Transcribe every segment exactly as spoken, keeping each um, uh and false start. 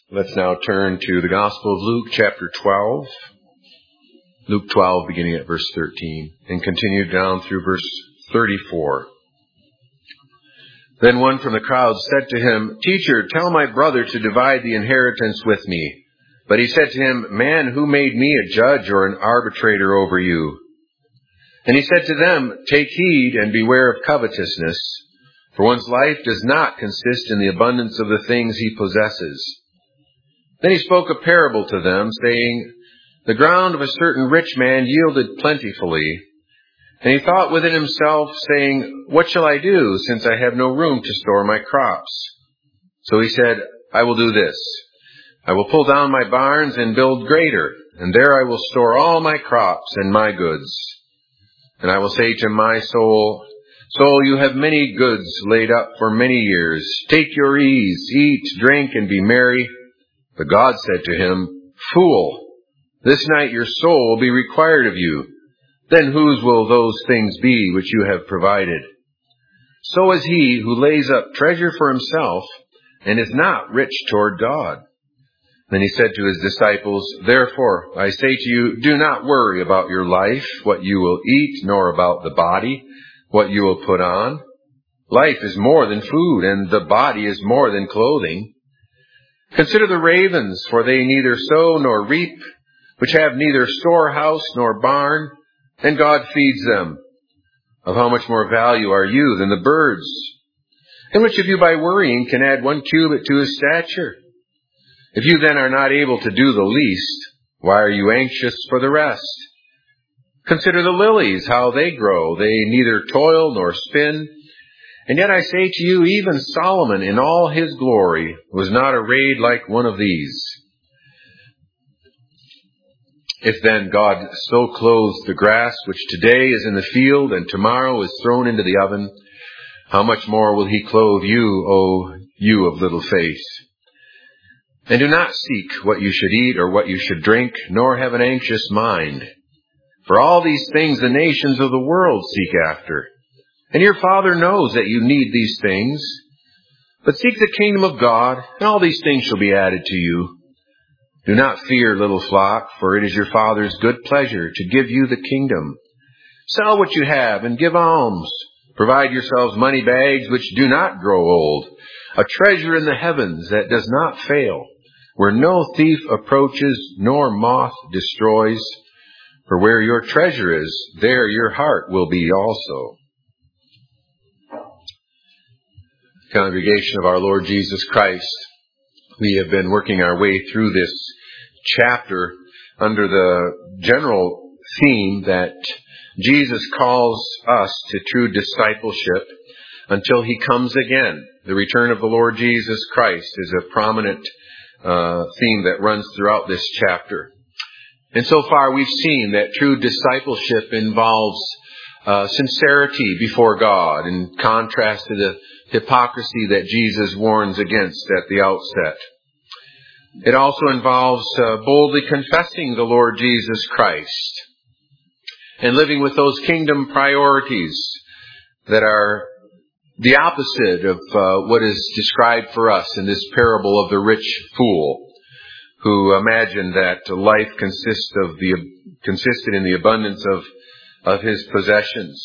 Let's now turn to the Gospel of Luke, chapter twelve. Luke twelve, beginning at verse thirteen, and continue down through verse thirty-four. Then one from the crowd said to him, "Teacher, tell my brother to divide the inheritance with me." But he said to him, "Man, who made me a judge or an arbitrator over you?" And he said to them, "Take heed and beware of covetousness, for one's life does not consist in the abundance of the things he possesses." Then he spoke a parable to them, saying, "The ground of a certain rich man yielded plentifully. And he thought within himself, saying, 'What shall I do, since I have no room to store my crops?' So he said, 'I will do this. I will pull down my barns and build greater, and there I will store all my crops and my goods. And I will say to my soul, Soul, you have many goods laid up for many years. Take your ease, eat, drink, and be merry.' But God said to him, 'Fool, this night your soul will be required of you. Then whose will those things be which you have provided? So is he who lays up treasure for himself and is not rich toward God.' Then he said to his disciples, 'Therefore I say to you, do not worry about your life, what you will eat, nor about the body, what you will put on. Life is more than food, and the body is more than clothing. Consider the ravens, for they neither sow nor reap, which have neither storehouse nor barn, and God feeds them. Of how much more value are you than the birds? And which of you by worrying can add one cubit to his stature? If you then are not able to do the least, why are you anxious for the rest? Consider the lilies, how they grow. They neither toil nor spin. And yet I say to you, even Solomon in all his glory was not arrayed like one of these. If then God so clothes the grass, which today is in the field and tomorrow is thrown into the oven, how much more will he clothe you, O you of little faith? And do not seek what you should eat or what you should drink, nor have an anxious mind. For all these things the nations of the world seek after. And your Father knows that you need these things. But seek the kingdom of God, and all these things shall be added to you. Do not fear, little flock, for it is your Father's good pleasure to give you the kingdom. Sell what you have and give alms. Provide yourselves money bags which do not grow old, a treasure in the heavens that does not fail, where no thief approaches nor moth destroys. For where your treasure is, there your heart will be also." Congregation of our Lord Jesus Christ, we have been working our way through this chapter under the general theme that Jesus calls us to true discipleship until he comes again. The return of the Lord Jesus Christ is a prominent uh, theme that runs throughout this chapter. And so far we've seen that true discipleship involves uh, sincerity before God, in contrast to the hypocrisy that Jesus warns against at the outset. It also involves uh, boldly confessing the Lord Jesus Christ and living with those kingdom priorities that are the opposite of uh, what is described for us in this parable of the rich fool, who imagined that life consists of the consisted in the abundance of of his possessions.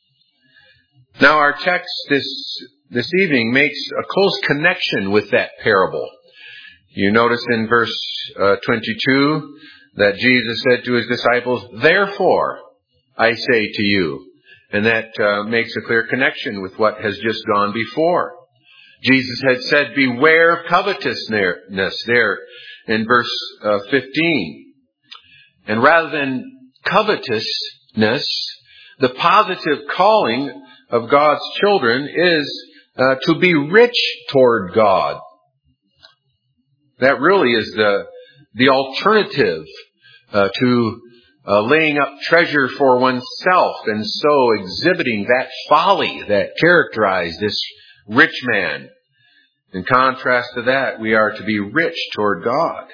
Now, our text this this evening makes a close connection with that parable. You notice in verse uh, twenty-two that Jesus said to his disciples, "Therefore, I say to you," and that uh, makes a clear connection with what has just gone before. Jesus had said, "Beware of covetousness," there in verse uh, fifteen. And rather than covetousness, the positive calling of God's children is uh, to be rich toward God. That really is the the alternative uh, to uh, laying up treasure for oneself and so exhibiting that folly that characterized this rich man. In contrast to that, we are to be rich toward God.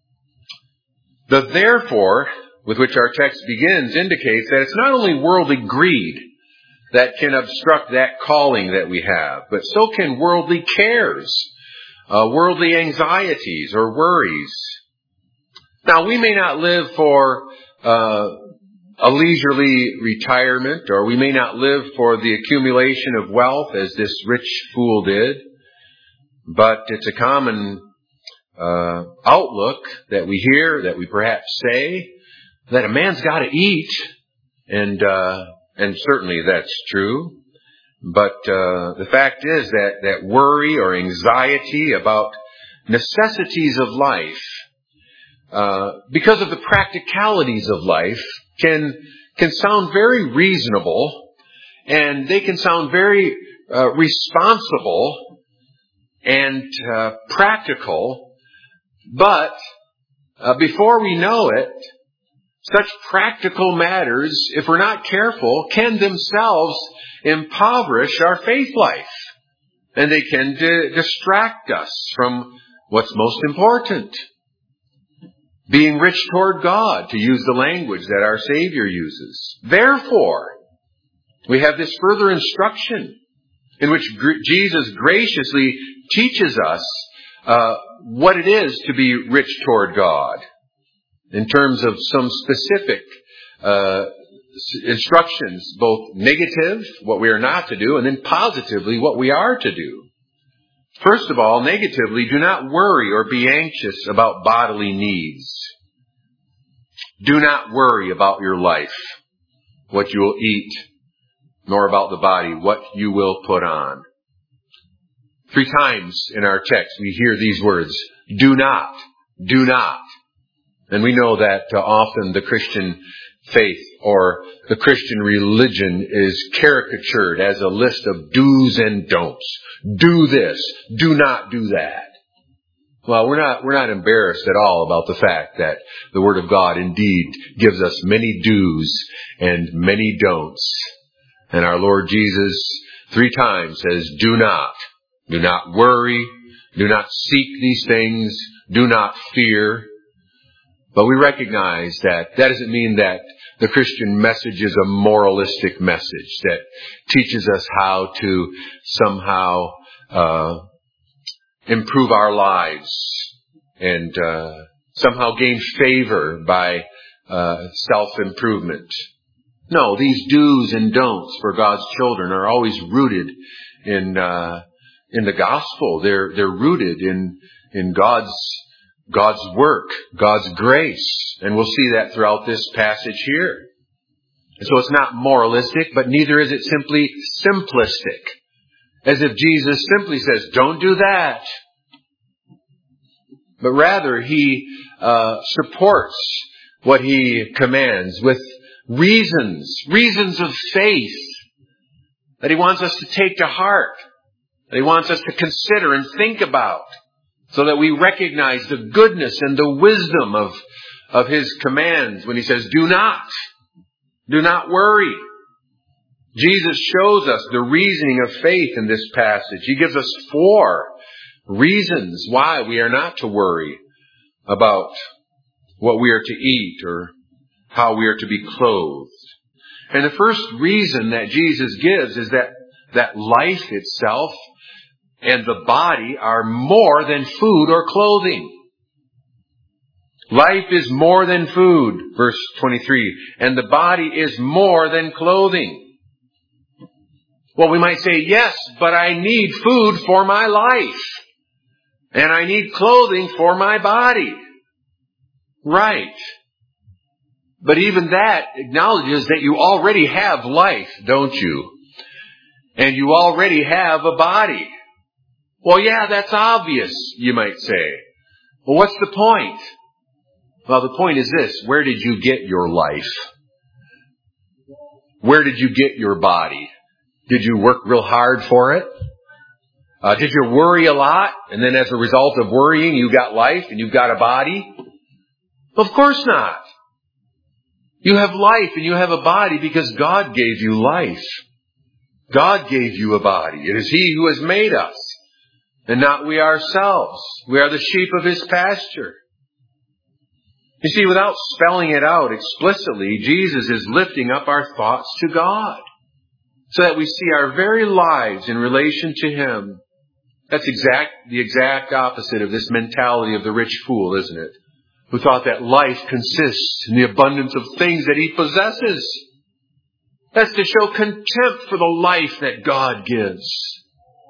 The therefore, with which our text begins, indicates that it's not only worldly greed that can obstruct that calling that we have, but so can worldly cares uh, worldly anxieties or worries. Now, we may not live for uh, a leisurely retirement, or we may not live for the accumulation of wealth as this rich fool did, but it's a common uh, outlook that we hear, that we perhaps say, that a man's got to eat, and uh, and certainly that's true. But uh, the fact is that, that worry or anxiety about necessities of life, uh, because of the practicalities of life, can can sound very reasonable, and they can sound very uh, responsible and uh, practical. But uh, before we know it, such practical matters, if we're not careful, can themselves impoverish our faith life. And they can di- distract us from what's most important. Being rich toward God, to use the language that our Savior uses. Therefore, we have this further instruction in which gr- Jesus graciously teaches us uh, what it is to be rich toward God, in terms of some specific uh, instructions, both negative, what we are not to do, and then positively, what we are to do. First of all, negatively, do not worry or be anxious about bodily needs. Do not worry about your life, what you will eat, nor about the body, what you will put on. Three times in our text we hear these words, do not, do not. And we know that uh, often the Christian faith or the Christian religion is caricatured as a list of do's and don'ts. Do this, do not do that. Well, we're not, we're not embarrassed at all about the fact that the Word of God indeed gives us many do's and many don'ts. And our Lord Jesus three times says, do not, do not worry, do not seek these things, do not fear. But we recognize that that doesn't mean that the Christian message is a moralistic message that teaches us how to somehow uh, improve our lives and uh, somehow gain favor by uh, self-improvement. No, these do's and don'ts for God's children are always rooted in uh, in the gospel. They're they're rooted in in God's God's work, God's grace. And we'll see that throughout this passage here. And so it's not moralistic, but neither is it simply simplistic. As if Jesus simply says, don't do that. But rather, He uh, supports what He commands with reasons, reasons of faith that He wants us to take to heart, that He wants us to consider and think about, so that we recognize the goodness and the wisdom of, of His commands when He says, do not, do not worry. Jesus shows us the reasoning of faith in this passage. He gives us four reasons why we are not to worry about what we are to eat or how we are to be clothed. And the first reason that Jesus gives is that, that life itself and the body are more than food or clothing. Life is more than food, verse twenty-three, and the body is more than clothing. Well, we might say, yes, but I need food for my life, and I need clothing for my body. Right. But even that acknowledges that you already have life, don't you? And you already have a body. Well, yeah, that's obvious, you might say. Well, what's the point? Well, the point is this. Where did you get your life? Where did you get your body? Did you work real hard for it? Uh, did you worry a lot? And then as a result of worrying, you got life and you've got a body? Of course not. You have life and you have a body because God gave you life. God gave you a body. It is He who has made us, and not we ourselves. We are the sheep of His pasture. You see, without spelling it out explicitly, Jesus is lifting up our thoughts to God so that we see our very lives in relation to Him. That's exact, the exact opposite of this mentality of the rich fool, isn't it? Who thought that life consists in the abundance of things that he possesses. That's to show contempt for the life that God gives.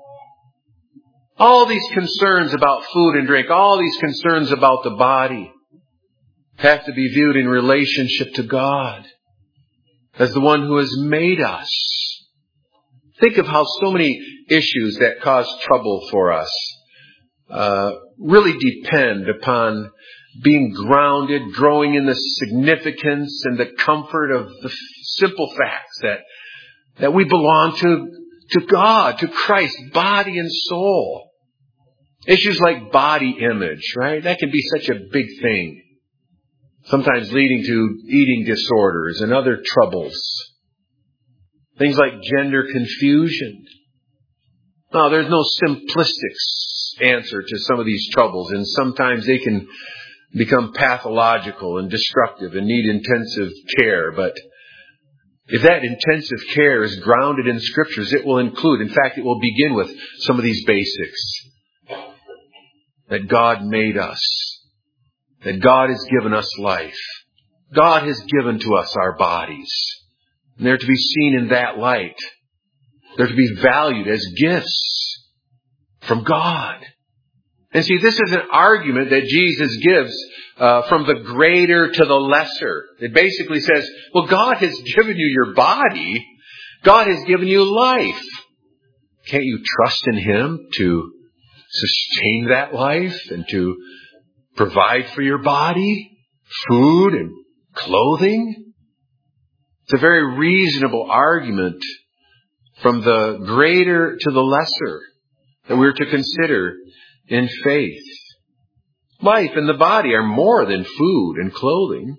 All these concerns about food and drink, all these concerns about the body have to be viewed in relationship to God as the one who has made us. Think of how so many issues that cause trouble for us uh, really depend upon being grounded, growing in the significance and the comfort of the simple facts that that we belong to, to God, to Christ, body and soul. Issues like body image, right? That can be such a big thing. Sometimes leading to eating disorders and other troubles. Things like gender confusion. No, there's no simplistic answer to some of these troubles, and sometimes they can become pathological and destructive and need intensive care. But if that intensive care is grounded in Scriptures, it will include, in fact, it will begin with some of these basics. That God made us. That God has given us life. God has given to us our bodies. And they're to be seen in that light. They're to be valued as gifts from God. And see, this is an argument that Jesus gives uh, from the greater to the lesser. It basically says, well, God has given you your body. God has given you life. Can't you trust in Him to sustain that life and to provide for your body, food and clothing? It's a very reasonable argument from the greater to the lesser that we're to consider in faith. Life and the body are more than food and clothing.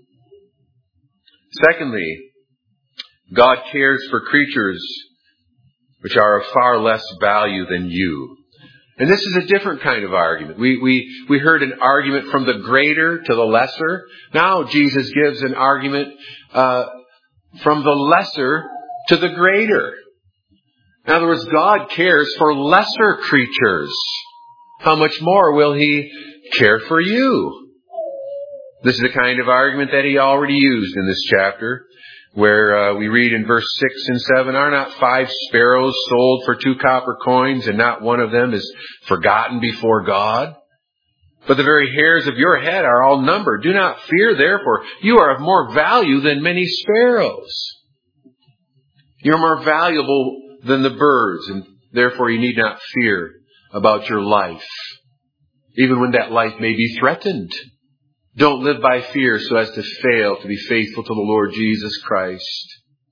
Secondly, God cares for creatures which are of far less value than you. And this is a different kind of argument. We, we, we heard an argument from the greater to the lesser. Now Jesus gives an argument uh, from the lesser to the greater. In other words, God cares for lesser creatures. How much more will He care for you? This is the kind of argument that He already used in this chapter, where uh, we read in verse six and seven, are not five sparrows sold for two copper coins, and not one of them is forgotten before God? But the very hairs of your head are all numbered. Do not fear, therefore. You are of more value than many sparrows. You're more valuable than the birds, and therefore you need not fear about your life, even when that life may be threatened. Don't live by fear so as to fail to be faithful to the Lord Jesus Christ.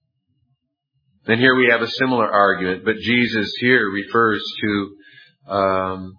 And here we have a similar argument, but Jesus here refers to um,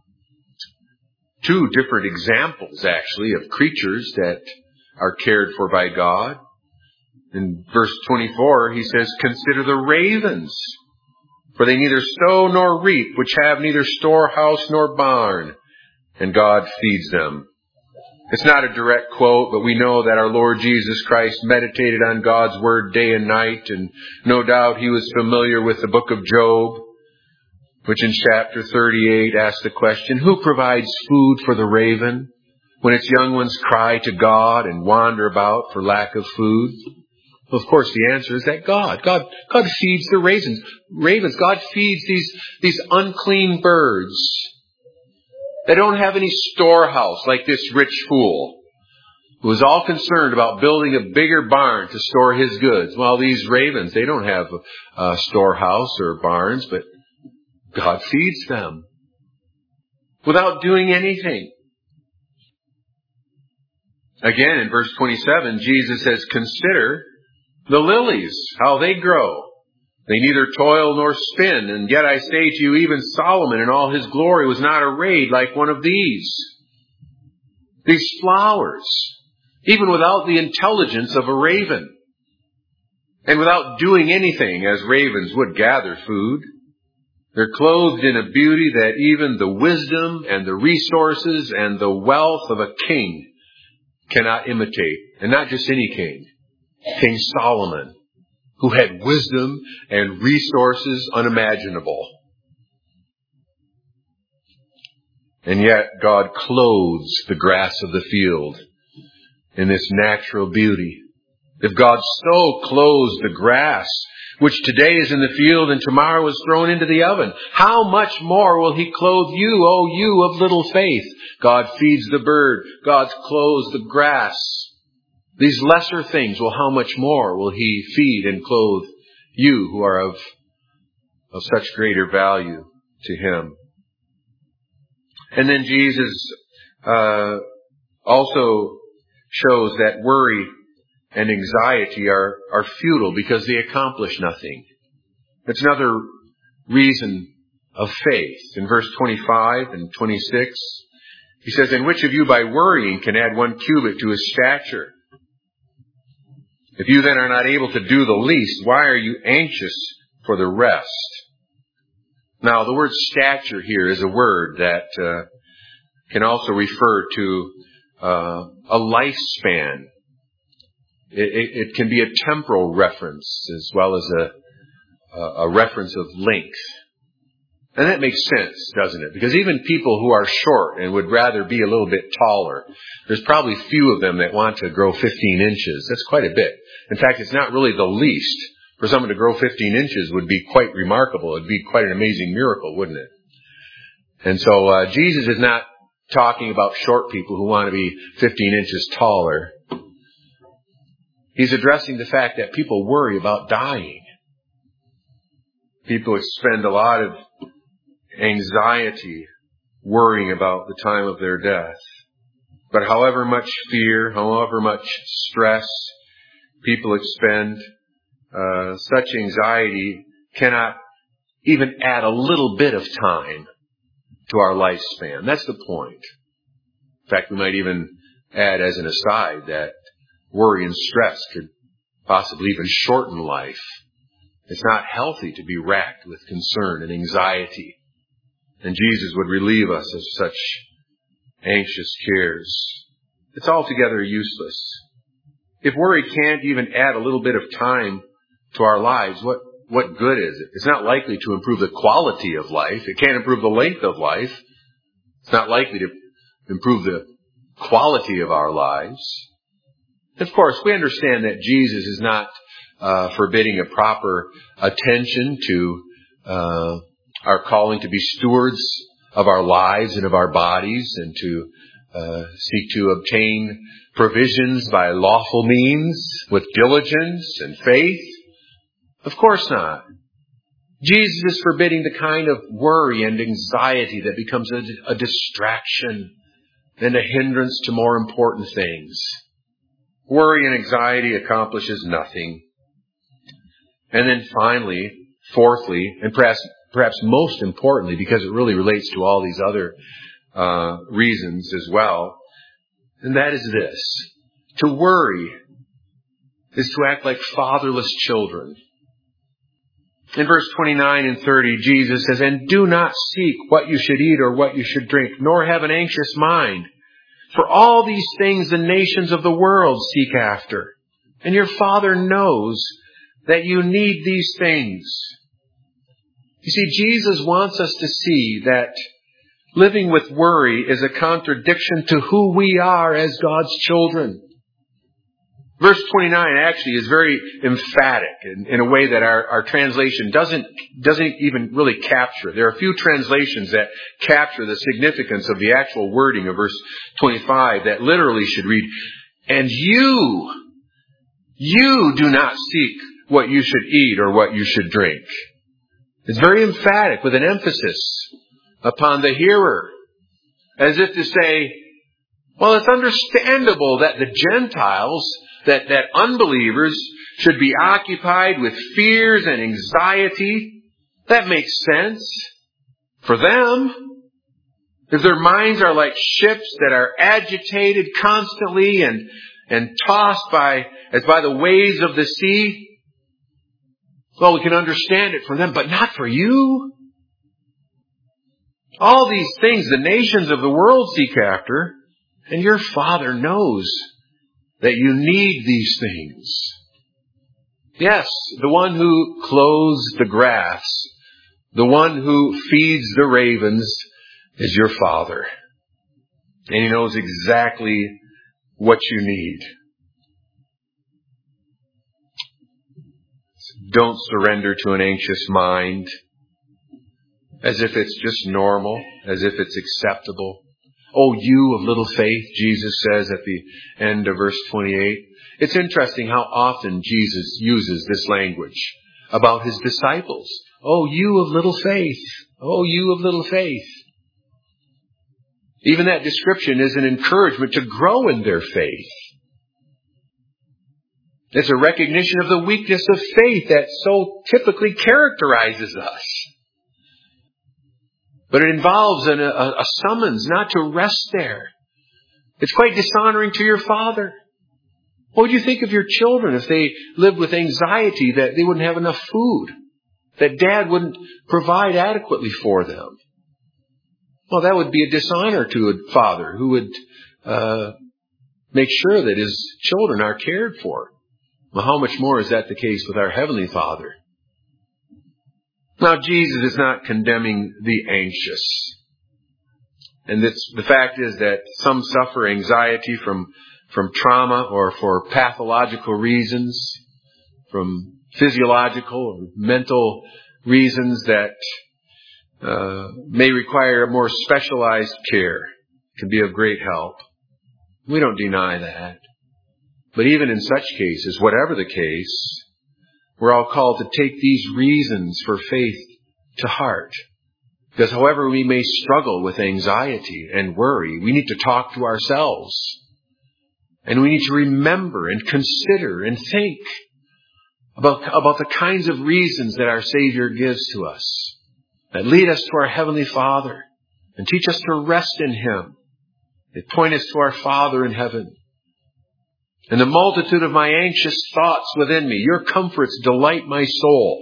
two different examples, actually, of creatures that are cared for by God. In verse twenty-four, He says, consider the ravens, for they neither sow nor reap, which have neither storehouse nor barn, and God feeds them. It's not a direct quote, but we know that our Lord Jesus Christ meditated on God's Word day and night, and no doubt He was familiar with the book of Job, which in chapter thirty-eight asks the question, who provides food for the raven when its young ones cry to God and wander about for lack of food? Well, of course, the answer is that God. God, God feeds the ravens. Ravens. God feeds these, these unclean birds. They don't have any storehouse like this rich fool who was all concerned about building a bigger barn to store his goods. Well, these ravens, they don't have a storehouse or barns, but God feeds them without doing anything. Again, in verse twenty-seven, Jesus says, consider the lilies, how they grow. They neither toil nor spin, and yet I say to you, even Solomon in all his glory was not arrayed like one of these. These flowers, even without the intelligence of a raven, and without doing anything as ravens would gather food, they're clothed in a beauty that even the wisdom and the resources and the wealth of a king cannot imitate. And not just any king. King Solomon, who had wisdom and resources unimaginable. And yet God clothes the grass of the field in this natural beauty. If God so clothes the grass, which today is in the field and tomorrow is thrown into the oven, how much more will He clothe you, O you of little faith? God feeds the bird. God clothes the grass. These lesser things, well, how much more will He feed and clothe you who are of, of such greater value to Him? And then Jesus uh, also shows that worry and anxiety are, are futile because they accomplish nothing. That's another reason of faith. In verse twenty-five and twenty-six, He says, "And which of you by worrying can add one cubit to his stature? If you then are not able to do the least, why are you anxious for the rest?" Now, the word stature here is a word that uh, can also refer to uh, a lifespan. It, it, it can be a temporal reference as well as a, a reference of length. And that makes sense, doesn't it? Because even people who are short and would rather be a little bit taller, there's probably few of them that want to grow fifteen inches. That's quite a bit. In fact, it's not really the least. For someone to grow fifteen inches would be quite remarkable. It'd be quite an amazing miracle, wouldn't it? And so uh, Jesus is not talking about short people who want to be fifteen inches taller. He's addressing the fact that people worry about dying. People spend a lot of anxiety worrying about the time of their death. But however much fear, however much stress people expend, uh, such anxiety cannot even add a little bit of time to our lifespan. That's the point. In fact, we might even add as an aside that worry and stress could possibly even shorten life. It's not healthy to be racked with concern and anxiety. And Jesus would relieve us of such anxious cares. It's altogether useless. If worry can't even add a little bit of time to our lives, what, what good is it? It's not likely to improve the quality of life. It can't improve the length of life. It's not likely to improve the quality of our lives. Of course, we understand that Jesus is not uh, forbidding a proper attention to uh, our calling to be stewards of our lives and of our bodies and to uh, seek to obtain provisions by lawful means with diligence and faith. Of course not. Jesus is forbidding the kind of worry and anxiety that becomes a, a distraction and a hindrance to more important things. Worry and anxiety accomplishes nothing. And then finally, fourthly, and perhaps perhaps most importantly, because it really relates to all these other uh, reasons as well, and that is this. To worry is to act like fatherless children. In verse twenty-nine and thirty, Jesus says, "And do not seek what you should eat or what you should drink, nor have an anxious mind. For all these things the nations of the world seek after. And your Father knows that you need these things." You see, Jesus wants us to see that living with worry is a contradiction to who we are as God's children. Verse twenty-nine actually is very emphatic in, in a way that our, our translation doesn't, doesn't even really capture. There are a few translations that capture the significance of the actual wording of verse twenty-five that literally should read, "And you, you do not seek what you should eat or what you should drink." It's very emphatic with an emphasis upon the hearer, as if to say, well, it's understandable that the Gentiles, that, that unbelievers should be occupied with fears and anxiety. That makes sense for them. If their minds are like ships that are agitated constantly and, and tossed by, as by the waves of the sea, well, we can understand it for them, but not for you. All these things the nations of the world seek after, and your Father knows that you need these things. Yes, the one who clothes the grass, the one who feeds the ravens, is your Father. And He knows exactly what you need. Don't surrender to an anxious mind as if it's just normal, as if it's acceptable. Oh, you of little faith, Jesus says at the end of verse twenty-eight. It's interesting how often Jesus uses this language about His disciples. Oh, you of little faith. Oh, you of little faith. Even that description is an encouragement to grow in their faith. It's a recognition of the weakness of faith that so typically characterizes us. But it involves an, a, a summons not to rest there. It's quite dishonoring to your Father. What would you think of your children if they lived with anxiety that they wouldn't have enough food? That Dad wouldn't provide adequately for them? Well, that would be a dishonor to a father who would uh, make sure that his children are cared for. Well, how much more is that the case with our Heavenly Father? Now, Jesus is not condemning the anxious. And this, the fact is that some suffer anxiety from, from trauma or for pathological reasons, from physiological or mental reasons that uh, may require a more specialized care. It can be of great help. We don't deny that. But even in such cases, whatever the case, we're all called to take these reasons for faith to heart. Because however we may struggle with anxiety and worry, we need to talk to ourselves. And we need to remember and consider and think about, about the kinds of reasons that our Savior gives to us that lead us to our Heavenly Father and teach us to rest in Him. They point us to our Father in heaven. And the multitude of my anxious thoughts within me, your comforts delight my soul.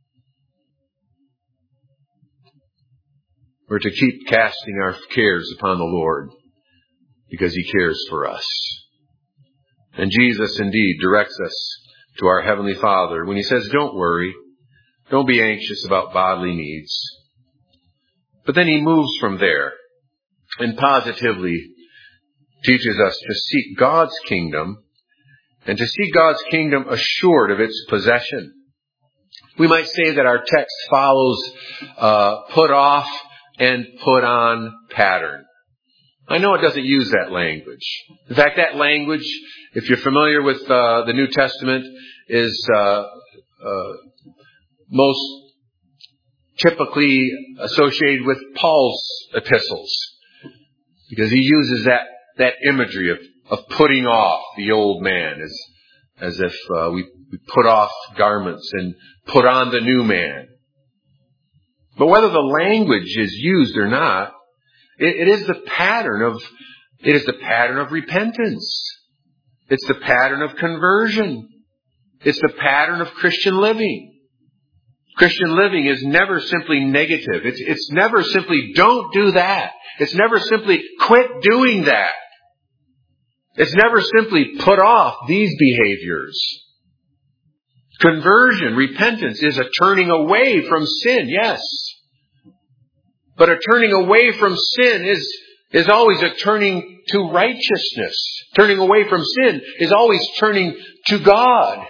We're to keep casting our cares upon the Lord because He cares for us. And Jesus indeed directs us to our Heavenly Father when He says, don't worry, don't be anxious about bodily needs. But then He moves from there and positively teaches us to seek God's kingdom and to see God's kingdom assured of its possession. We might say that our text follows uh, put off and put on pattern. I know it doesn't use that language. In fact, that language, if you're familiar with uh, the New Testament, is uh, uh, most typically associated with Paul's epistles, because he uses that that imagery of of putting off the old man, as as if uh, we, we put off garments and put on the new man. But whether the language is used or not, it, it is the pattern of it is the pattern of repentance. It's the pattern of conversion. It's the pattern of Christian living. Christian living is never simply negative. It's it's never simply don't do that. It's never simply quit doing that. It's never simply put off these behaviors. Conversion, repentance, is a turning away from sin, yes. But a turning away from sin is, is always a turning to righteousness. Turning away from sin is always turning to God.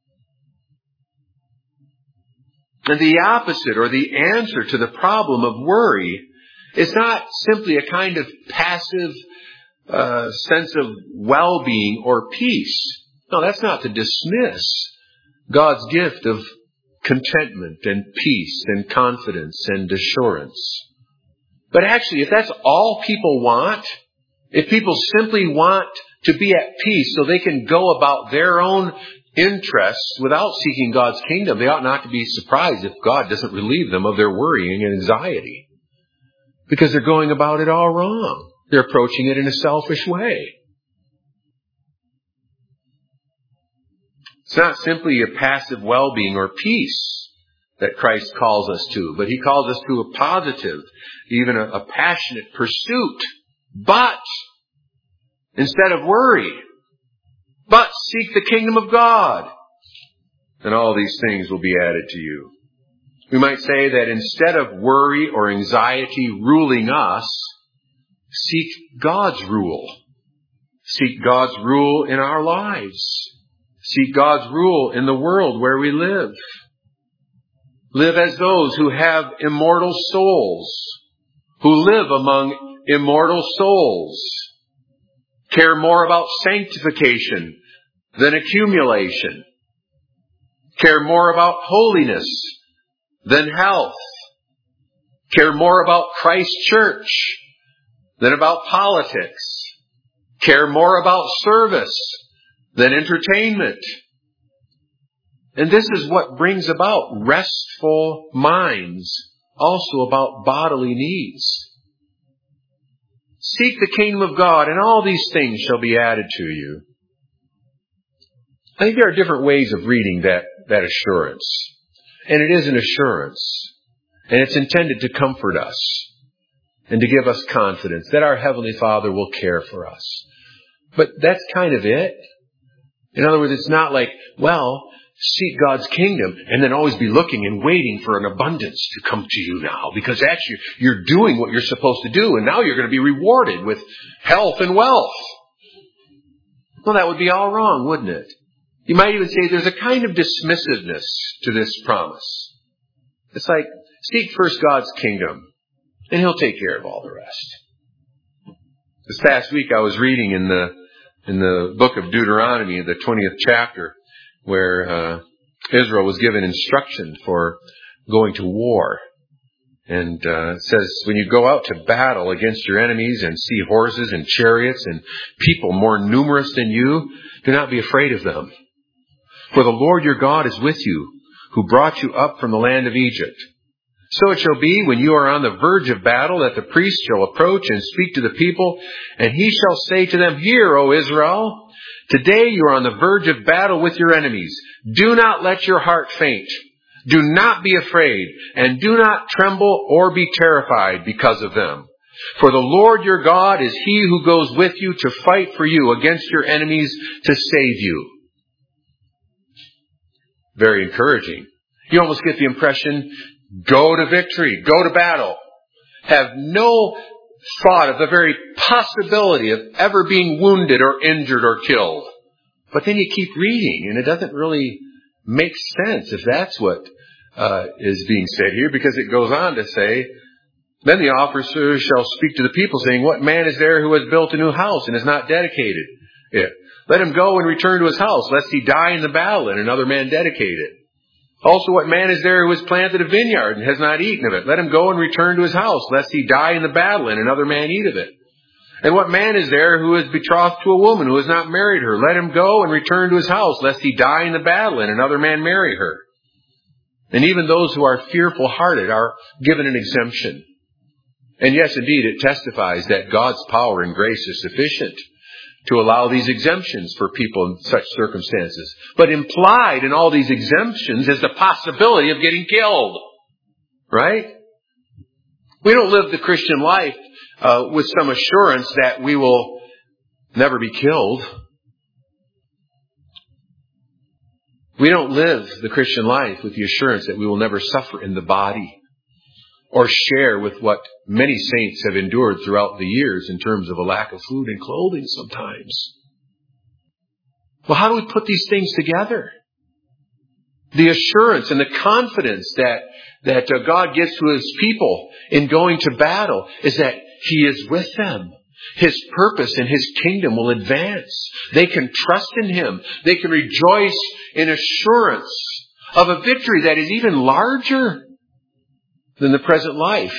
And the opposite, or the answer to the problem of worry, is not simply a kind of passive Uh, sense of well-being or peace. No, that's not to dismiss God's gift of contentment and peace and confidence and assurance. But actually, if that's all people want, if people simply want to be at peace so they can go about their own interests without seeking God's kingdom, they ought not to be surprised if God doesn't relieve them of their worrying and anxiety, because they're going about it all wrong. They're approaching it in a selfish way. It's not simply a passive well-being or peace that Christ calls us to, but He calls us to a positive, even a, a passionate pursuit. But, instead of worry, but seek the kingdom of God, and all these things will be added to you. We might say that instead of worry or anxiety ruling us, seek God's rule. Seek God's rule in our lives. Seek God's rule in the world where we live. Live as those who have immortal souls, who live among immortal souls. Care more about sanctification than accumulation. Care more about holiness than health. Care more about Christ's church than about politics. Care more about service than entertainment. And this is what brings about restful minds, also about bodily needs. Seek the kingdom of God, and all these things shall be added to you. I think there are different ways of reading that, that assurance. And it is an assurance. And it's intended to comfort us and to give us confidence that our Heavenly Father will care for us. But that's kind of it. In other words, it's not like, well, seek God's kingdom and then always be looking and waiting for an abundance to come to you now. Because actually, you're doing what you're supposed to do, and now you're going to be rewarded with health and wealth. Well, that would be all wrong, wouldn't it? You might even say there's a kind of dismissiveness to this promise. It's like, seek first God's kingdom, and He'll take care of all the rest. This past week I was reading in the in the book of Deuteronomy, the twentieth chapter, where uh, Israel was given instruction for going to war. And uh, it says, when you go out to battle against your enemies and see horses and chariots and people more numerous than you, do not be afraid of them. For the Lord your God is with you, who brought you up from the land of Egypt. So it shall be, when you are on the verge of battle, that the priest shall approach and speak to the people, and he shall say to them, Hear, O Israel, today you are on the verge of battle with your enemies. Do not let your heart faint. Do not be afraid, and do not tremble or be terrified because of them. For the Lord your God is He who goes with you to fight for you against your enemies to save you. Very encouraging. You almost get the impression, go to victory, go to battle. Have no thought of the very possibility of ever being wounded or injured or killed. But then you keep reading, and it doesn't really make sense if that's what uh, is being said here, because it goes on to say, Then the officer shall speak to the people, saying, What man is there who has built a new house and is not dedicated it? Let him go and return to his house, lest he die in the battle and another man dedicate it. Also, what man is there who has planted a vineyard and has not eaten of it? Let him go and return to his house, lest he die in the battle and another man eat of it. And what man is there who is betrothed to a woman who has not married her? Let him go and return to his house, lest he die in the battle and another man marry her. And even those who are fearful-hearted are given an exemption. And yes, indeed, it testifies that God's power and grace is sufficient to allow these exemptions for people in such circumstances. But implied in all these exemptions is the possibility of getting killed. Right? We don't live the Christian life uh, with some assurance that we will never be killed. We don't live the Christian life with the assurance that we will never suffer in the body or share with what many saints have endured throughout the years in terms of a lack of food and clothing sometimes. Well, how do we put these things together? The assurance and the confidence that, that uh, God gives to His people in going to battle is that He is with them. His purpose and His kingdom will advance. They can trust in Him. They can rejoice in assurance of a victory that is even larger than the present life.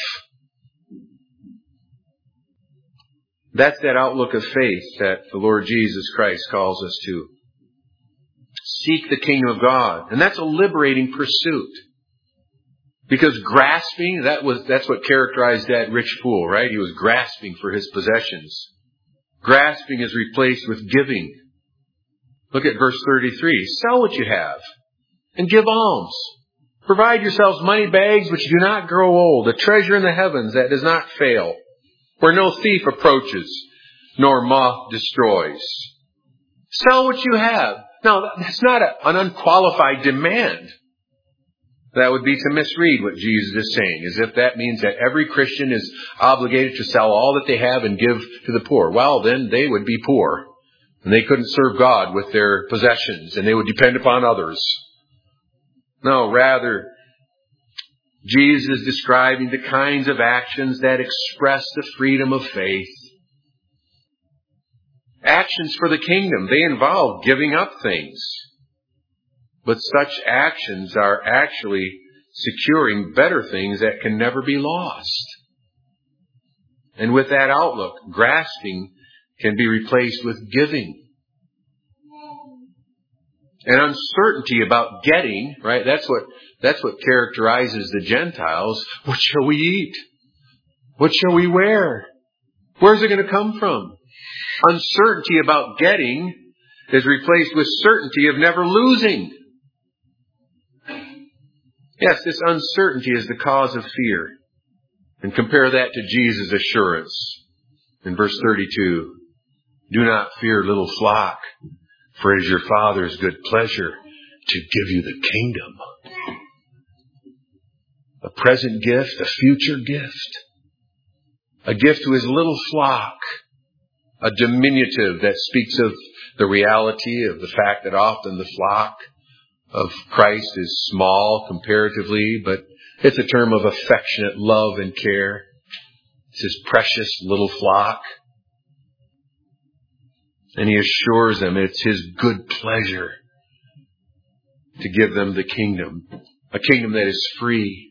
That's that outlook of faith that the Lord Jesus Christ calls us to. Seek the kingdom of God. And that's a liberating pursuit. Because grasping, that was that's what characterized that rich fool, right? He was grasping for his possessions. Grasping is replaced with giving. Look at verse thirty-three. Sell what you have and give alms. Provide yourselves money bags which do not grow old, a treasure in the heavens that does not fail, where no thief approaches, nor moth destroys. Sell what you have. Now, that's not a, an unqualified demand. That would be to misread what Jesus is saying, as if that means that every Christian is obligated to sell all that they have and give to the poor. Well, then they would be poor, and they couldn't serve God with their possessions, and they would depend upon others. No, rather, Jesus is describing the kinds of actions that express the freedom of faith. Actions for the kingdom, they involve giving up things. But such actions are actually securing better things that can never be lost. And with that outlook, grasping can be replaced with giving. And uncertainty about getting, right? That's what, that's what characterizes the Gentiles. What shall we eat? What shall we wear? Where's it going to come from? Uncertainty about getting is replaced with certainty of never losing. Yes, this uncertainty is the cause of fear. And compare that to Jesus' assurance in verse thirty-two. Do not fear, little flock, for it is your Father's good pleasure to give you the kingdom. A present gift, a future gift. A gift to his little flock. A diminutive that speaks of the reality of the fact that often the flock of Christ is small comparatively, but it's a term of affectionate love and care. It's his precious little flock. And he assures them it's his good pleasure to give them the kingdom, a kingdom that is free.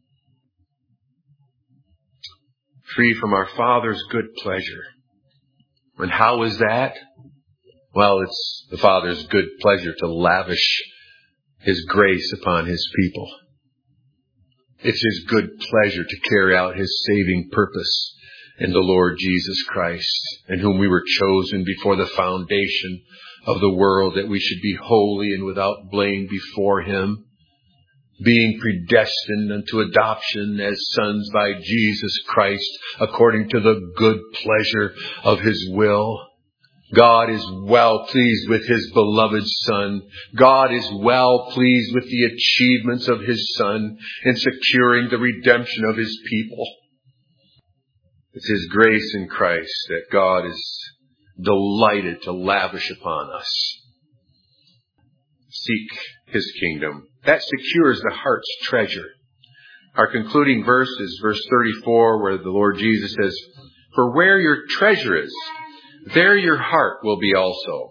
Free from our Father's good pleasure. And how is that? Well, it's the Father's good pleasure to lavish his grace upon his people. It's his good pleasure to carry out his saving purpose in the Lord Jesus Christ, in whom we were chosen before the foundation of the world, that we should be holy and without blame before him, being predestined unto adoption as sons by Jesus Christ, according to the good pleasure of his will. God is well pleased with his beloved Son. God is well pleased with the achievements of his Son in securing the redemption of his people. It's his grace in Christ that God is delighted to lavish upon us. Seek his kingdom. That secures the heart's treasure. Our concluding verse is verse thirty-four, where the Lord Jesus says, "For where your treasure is, there your heart will be also."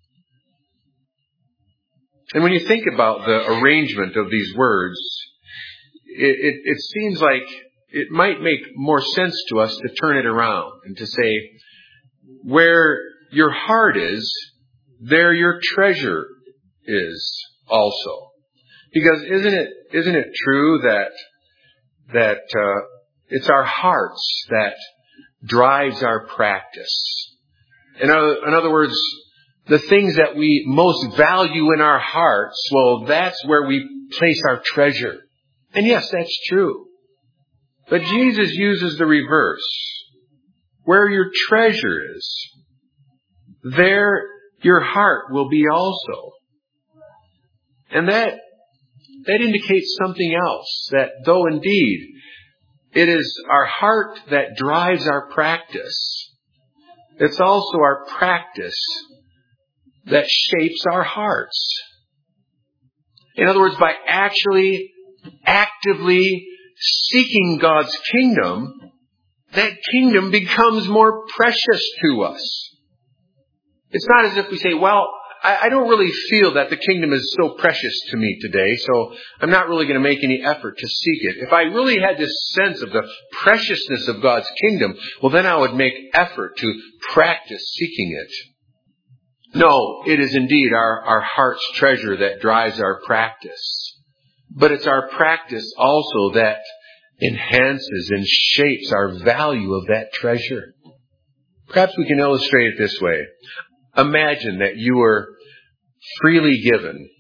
And when you think about the arrangement of these words, it, it, it seems like it might make more sense to us to turn it around and to say, where your heart is, there your treasure is also. Because isn't it isn't it true that that uh, it's our hearts that drives our practice? In other, in other words, the things that we most value in our hearts, well, that's where we place our treasure. And yes, that's true. But Jesus uses the reverse. Where your treasure is, there your heart will be also. And that that indicates something else, that though indeed it is our heart that drives our practice, it's also our practice that shapes our hearts. In other words, by actually, actively seeking God's kingdom, that kingdom becomes more precious to us. It's not as if we say, well, I, I don't really feel that the kingdom is so precious to me today, so I'm not really going to make any effort to seek it. If I really had this sense of the preciousness of God's kingdom, well, then I would make effort to practice seeking it. No, it is indeed our, our heart's treasure that drives our practice. But it's our practice also that enhances and shapes our value of that treasure. Perhaps we can illustrate it this way. Imagine that you were freely given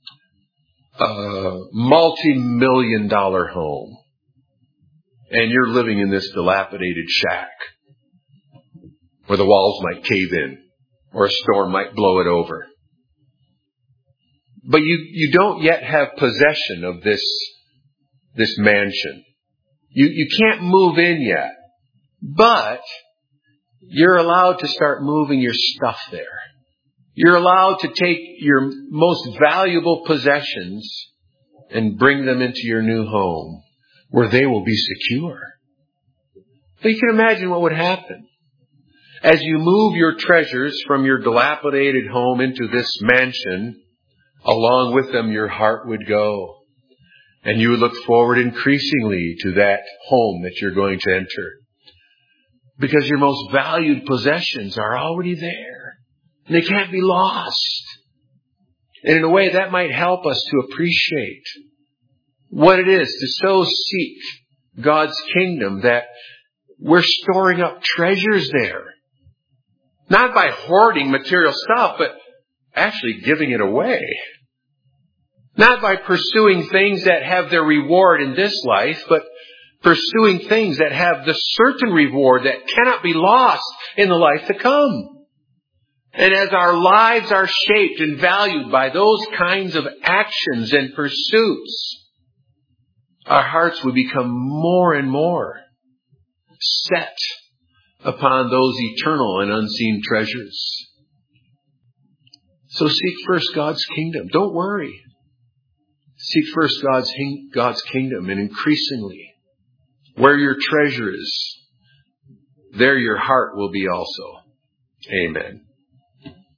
a multi-million dollar home, and you're living in this dilapidated shack where the walls might cave in or a storm might blow it over. but you, you don't yet have possession of this, this mansion. You, you can't move in yet, but you're allowed to start moving your stuff there. You're allowed to take your most valuable possessions and bring them into your new home where they will be secure. But you can imagine what would happen. As you move your treasures from your dilapidated home into this mansion, along with them your heart would go. And you would look forward increasingly to that home that you're going to enter. Because your most valued possessions are already there. And they can't be lost. And in a way that might help us to appreciate what it is to so seek God's kingdom that we're storing up treasures there. Not by hoarding material stuff, but actually giving it away. Not by pursuing things that have their reward in this life, but pursuing things that have the certain reward that cannot be lost in the life to come. And as our lives are shaped and valued by those kinds of actions and pursuits, our hearts will become more and more set upon those eternal and unseen treasures. So seek first God's kingdom. Don't worry. Seek first God's, God's kingdom, and increasingly, where your treasure is, there your heart will be also. Amen.